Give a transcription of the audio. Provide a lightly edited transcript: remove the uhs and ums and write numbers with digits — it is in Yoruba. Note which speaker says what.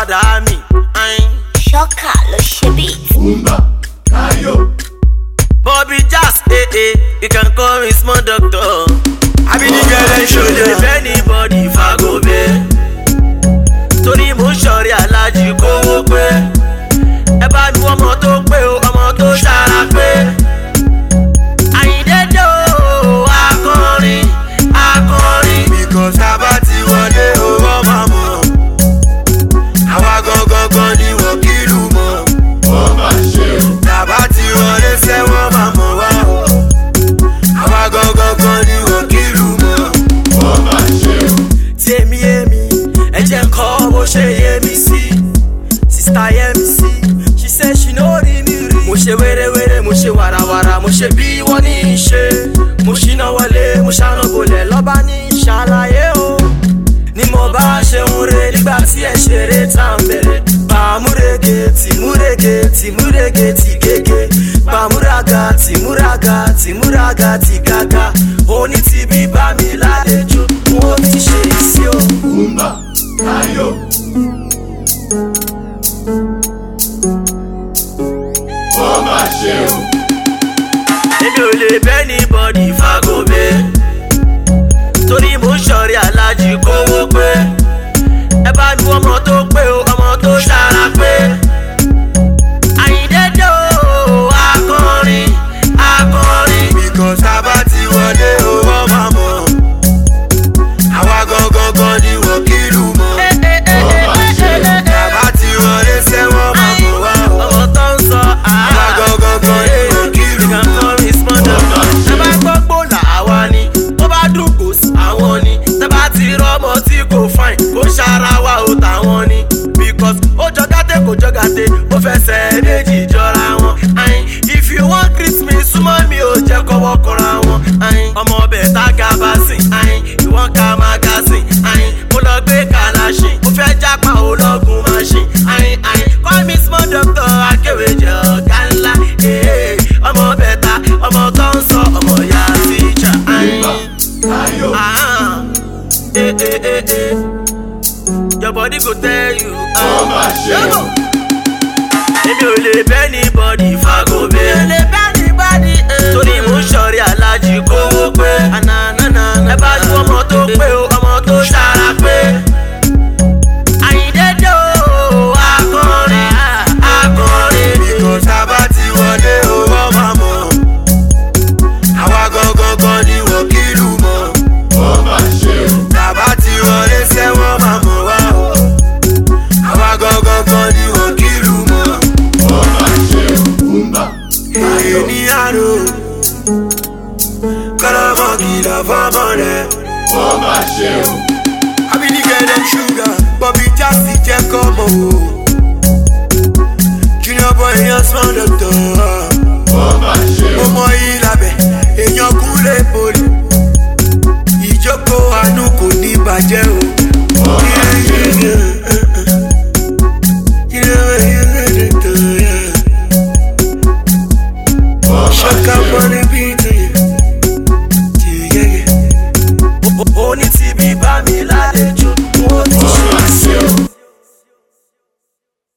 Speaker 1: padà mi.
Speaker 2: Ṣọ́kà ló ṣe beat.
Speaker 3: Umba, Kayo.
Speaker 1: Bobby Jazz, you can call me small doctor. I be the girl and show you if anybody fago be. Torí mo ṣọ̀rí alájí kówó pé. Ẹ bá nu ọmọ tó pé o, ọmọ tó ṣara pé. Àyìndé dé o, akọrin, akọrin. Because tábà ti wọlé o, wọ́n máa mọ̀. Àwa gangan ni wọ́n kìlú mọ̀.
Speaker 3: Wọ́n máa ṣe o.
Speaker 1: Tábà ti wọlé sẹ́wọ́n máa mọ̀ wá o. Àwa gangan ni wọ́n kìlú mọ̀.
Speaker 3: Wọ́n máa ṣe o.
Speaker 1: Tèmi èmi, ẹ jẹ́ n kọ́ bó ṣe yé mi sí. Sista yé mi sí, she say she no rí mi rí. Mo ṣe wérewére, mo ṣe wàràwàrà, mo ṣe bí wọ́n ní í ṣe. Mo ṣíná wọlé, mo ṣáná bolẹ̀, lọ́ba ní ìṣàlàyé o. Ni mo bá ṣe ń re nígbà tí ẹ ṣeré tá ń bẹ̀rẹ̀. Bàmúrege, tìmúrege, tìmúrege, tìgege. Bàmúraga, tìmúraga, tìmúraga, tìgaga. Oní ti bí bá mi lálejò, mo ti ṣe sí o.
Speaker 3: Umba, Kayo. Wọ́n máa ṣe o.
Speaker 1: Èmi ò lè bẹ́ ní bọ́dì fagobe. Torí mo ṣọ̀rí alájí kówó pé. Ẹ bá nu ọmọ tó pé o, ọmọ tó ṣara pé. Àyìndé dé o, akọrin, akọrin. Because tábà ti wọlé o, wọ́n máa mọ̀. Àwa gangan ni wọ́n kìlú mọ̀.
Speaker 3: Wọ́n máa ṣe o.
Speaker 1: Tábà ti wọlé sẹ́wọ́n máa mọ̀ wá o. Ọmọ tó ń sọ àwa gangan ni wọ́n kìlú mọ̀. Tábà gbọ́ gbòòlà àwa ni, tó bá dùn kò sí àwọn ni. Tábà ti rọ́mọ tí kò fine, kó ṣara wa ò táwọn ni. Because ó jọ gàtẹ́ kò jọ gàtẹ́, ó fẹsẹ̀ méjì jọra wọn. If you wan greet me, súnmọ́ mi ò jẹ́ kọ́wọ́ kọ́ra wọn. Ọmọ ọbẹ̀ tá gaba sìn, ìwọ́n ká magazine. Mo lọ gbé kàlàṣìn, mo fẹ́ jápa ológun machine. Call me small doctor, akéwèjẹ ọ̀gá ńlá. Ọmọ ọbẹ̀ ta, ọmọ tó ń sọ, ọmọ ìyá tíjà.
Speaker 3: Umba, Kayo.
Speaker 1: Your body go tell you.
Speaker 3: Wọ́n máa ṣe o.
Speaker 1: Èmi ò lè bẹ́ ní bọ́dì fagobe. Mi ò lè bẹ́ ní bọ́dì. Torí mo ṣọ̀rí alájí kówó pé. Ẹ bá ju ọmọ tó pé o, ọmọ tó ṣara pé. Àyìndé dé o, akọrin, akọrin. Because tábà ti wọlé o, wọ́n máa mọ̀. Àwa gangan ni wọ́n kìlú mọ̀.
Speaker 3: Wọ́n máa ṣe o.
Speaker 1: Tábà ti wọlé sẹ́wọ́n máa mọ̀ wá o. Àwa gangan ni wọ́n kìlú mọ̀.
Speaker 3: Wọ́n máa ṣe o. Umba, Kayo.
Speaker 1: Ní àrò, kọ́lọ́mọ kìlọ̀ fọ́mọ rẹ̀.
Speaker 3: Wọ́n máa ṣe o.
Speaker 1: Abinigẹ̀ dem sugar, Bobby Jazz jẹ́ kọ́mọ o. Junior boy yan small doctor.